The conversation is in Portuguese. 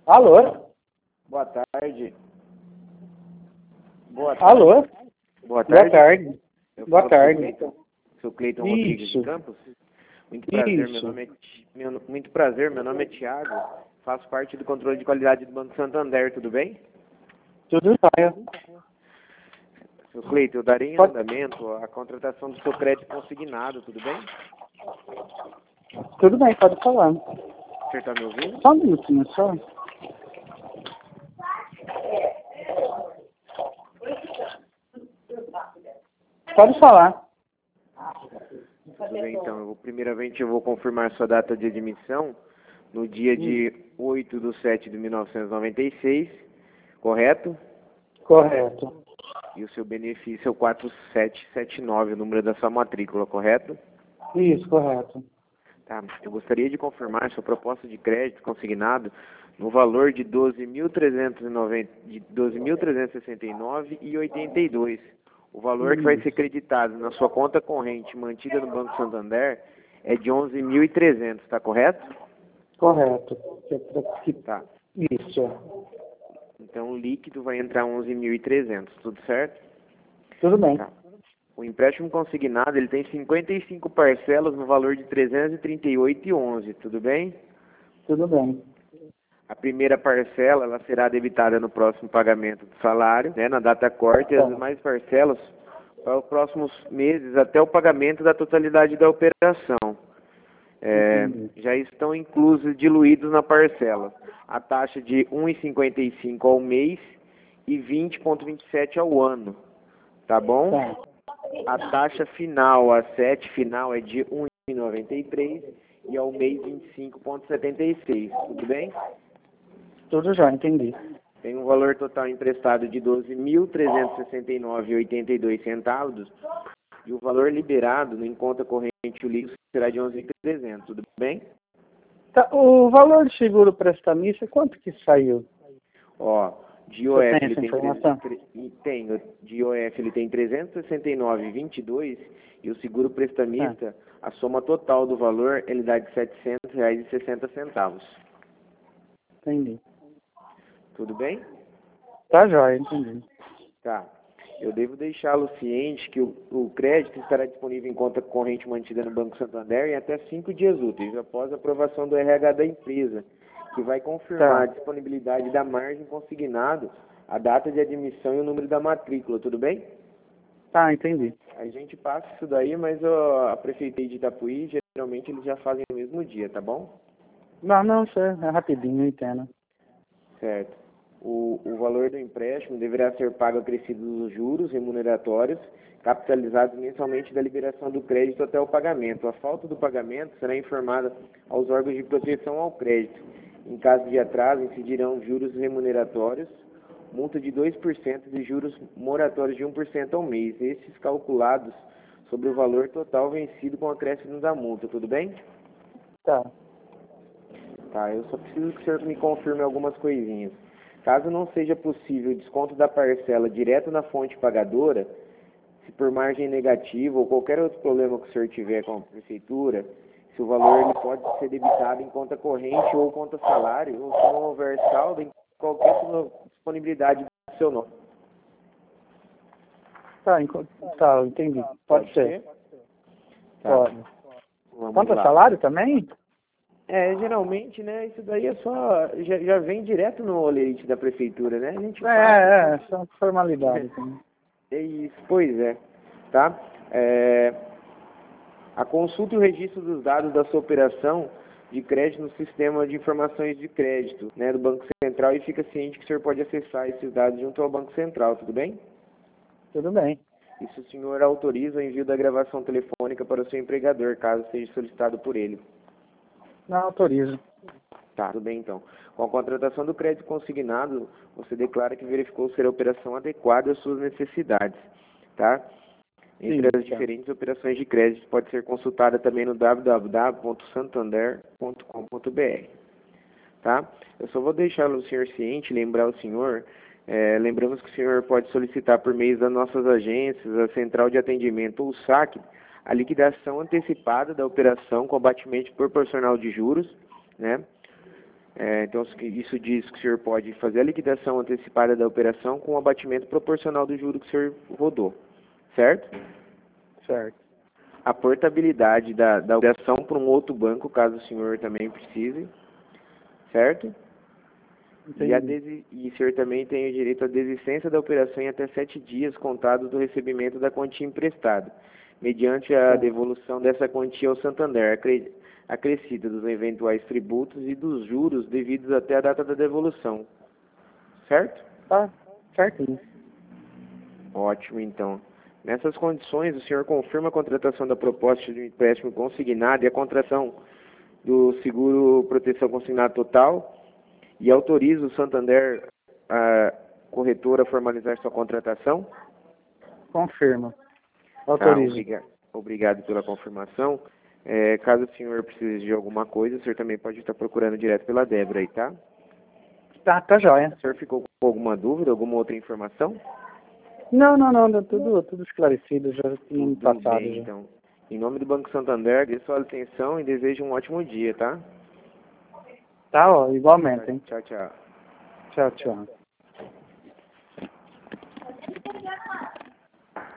Alô? Boa tarde. Boa tarde. Alô? Boa tarde. Boa tarde. Eu Boa falo tarde. Sou Cleiton Rodrigues de Isso. Campos. Muito prazer, Isso. muito prazer, meu nome é Thiago. Faço parte do controle de qualidade do Banco Santander, tudo bem? Tudo jóia. Seu Cleiton, eu darei em andamento a contratação do seu crédito consignado, tudo bem? Tudo bem, pode falar. Você está me ouvindo? Só um minutinho, só. Pode falar. Tudo bem, então. Primeiramente eu vou confirmar sua data de admissão no dia de 8/7/1996, correto? Correto. E o seu benefício é o 4779, o número da sua matrícula, correto? Isso, correto. Tá. Eu gostaria de confirmar sua proposta de crédito consignado no valor de 12.369,82. O valor que vai ser creditado na sua conta corrente mantida no Banco Santander é de 11.300, está correto? Correto. Tá. Isso. Então o líquido vai entrar 11.300, tudo certo? Tudo bem. Tá. O empréstimo consignado ele tem 55 parcelas no valor de 338,11, tudo bem? Tudo bem. A primeira parcela ela será debitada no próximo pagamento do salário, né, na data corte, e as demais parcelas para os próximos meses até o pagamento da totalidade da operação. Já estão inclusos diluídos na parcela a taxa de 1,55 ao mês e 20,27 ao ano, tá bom? Tá. A taxa final, a sete final é de 1,93 e ao mês 25,76, tudo bem? Tudo já, entendi. Tem um valor total emprestado de 12.369,82 centavos e o valor liberado no em conta corrente o líquido será de 11.300, tudo bem? Tá, o valor de seguro prestamista, quanto que saiu? Ó, de Você IOF tem essa informação? de IOF ele tem 369,22 e o seguro prestamista, a soma total do valor ele dá de R$ 700,60. Entendi. Tudo bem? Tá jóia, entendi. Tá. Eu devo deixá-lo ciente que o crédito estará disponível em conta corrente mantida no Banco Santander em até 5 dias úteis, após a aprovação do RH da empresa, que vai confirmar a disponibilidade da margem consignado, a data de admissão e o número da matrícula, tudo bem? Tá, entendi. A gente passa isso daí, mas a Prefeitura de Itapuí, geralmente eles já fazem no mesmo dia, tá bom? Não, isso é rapidinho, eu entendo. Certo. O valor do empréstimo deverá ser pago acrescido dos juros remuneratórios, capitalizados mensalmente da liberação do crédito até o pagamento. A falta do pagamento será informada aos órgãos de proteção ao crédito. Em caso de atraso, incidirão juros remuneratórios, multa de 2% e juros moratórios de 1% ao mês, esses calculados sobre o valor total vencido com acréscimo da multa, tudo bem? Tá. Tá, eu só preciso que o senhor me confirme algumas coisinhas. Caso não seja possível o desconto da parcela direto na fonte pagadora, se por margem negativa ou qualquer outro problema que o senhor tiver com a prefeitura, se o valor ele pode ser debitado em conta corrente ou conta salário, ou se não houver saldo, em qualquer disponibilidade do seu nome. Tá, entendi. Pode ser. Tá. Pode. Vamos Quanto lá. a salário também? Geralmente, né, isso daí é só, já vem direto no olerite da prefeitura, né? A gente São formalidades. Né? É isso, pois é, tá? A consulta e o registro dos dados da sua operação de crédito no sistema de informações de crédito, né, do Banco Central, e fica ciente que o senhor pode acessar esses dados junto ao Banco Central, tudo bem? Tudo bem. E se o senhor autoriza o envio da gravação telefônica para o seu empregador, caso seja solicitado por ele. Não autorizo. Tá, tudo bem então. Com a contratação do crédito consignado, você declara que verificou ser a operação adequada às suas necessidades, tá? Entre as diferentes operações de crédito, pode ser consultada também no www.santander.com.br, tá? Eu só vou deixar o senhor ciente, lembrar o senhor, lembramos que o senhor pode solicitar por meio das nossas agências, a central de atendimento ou saque, a liquidação antecipada da operação com abatimento proporcional de juros, né? Então, isso diz que o senhor pode fazer a liquidação antecipada da operação com o abatimento proporcional do juro que o senhor rodou, certo? Certo. A portabilidade da operação para um outro banco, caso o senhor também precise, certo? E o senhor também tem o direito à desistência da operação em até 7 dias contados do recebimento da quantia emprestada, mediante a devolução dessa quantia ao Santander, acrescida dos eventuais tributos e dos juros devidos até a data da devolução. Certo? Tá, certinho. Ótimo, então. Nessas condições, o senhor confirma a contratação da proposta de empréstimo consignado e a contratação do seguro proteção consignado total e autoriza o Santander, a corretora, a formalizar sua contratação? Confirma. Autorizo. Obrigado pela confirmação. Caso o senhor precise de alguma coisa, o senhor também pode estar procurando direto pela Débora aí, tá? Tá jóia. O senhor ficou com alguma dúvida, alguma outra informação? Não, tudo esclarecido, já tinha me Tudo passado. bem, Já. então. Em nome do Banco Santander, agradeço a atenção e desejo um ótimo dia, tá? Tá, ó, igualmente, hein? Tchau, tchau. Tchau, tchau.